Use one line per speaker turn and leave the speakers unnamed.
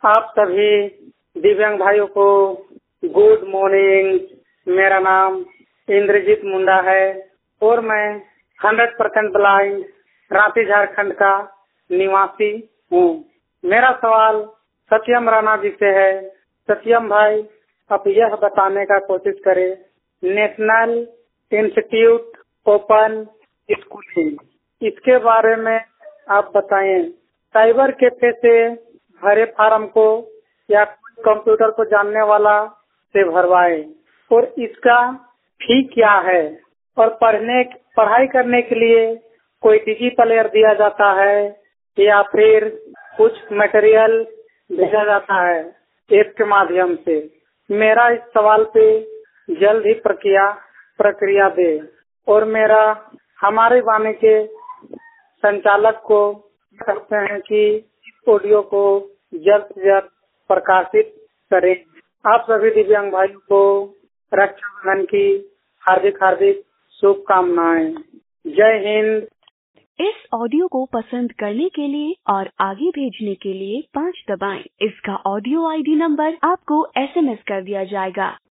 आप सभी दिव्यांग भाइयों को गुड मॉर्निंग। मेरा नाम इंद्रजीत मुंडा है और मैं 100% ब्लाइंड रांची झारखंड का निवासी हूँ। मेरा सवाल सत्यम राणा जी से है। सत्यम भाई, आप यह बताने का कोशिश करें, नेशनल इंस्टीट्यूट ओपन स्कूलिंग, इसके बारे में आप बताएं। साइबर कैफे से भरे फार्म को या कंप्यूटर को जानने वाला से भरवाएं और इसका फी क्या है, और पढ़ाई करने के लिए कोई डिजी प्लेयर दिया जाता है या फिर कुछ मटेरियल भेजा जाता है ऐप के माध्यम से। मेरा इस सवाल पे जल्द ही प्रक्रिया दे और हमारे वाणी के संचालक को कहते हैं कि इस ऑडियो को जल्द से जल्द प्रकाशित करें। आप सभी दिव्यांग भाइयों को रक्षाबंधन की हार्दिक हार्दिक शुभकामनाएं। जय हिंद।
इस ऑडियो को पसंद करने के लिए और आगे भेजने के लिए 5 दबाएं। इसका ऑडियो ID नंबर आपको SMS कर दिया जाएगा।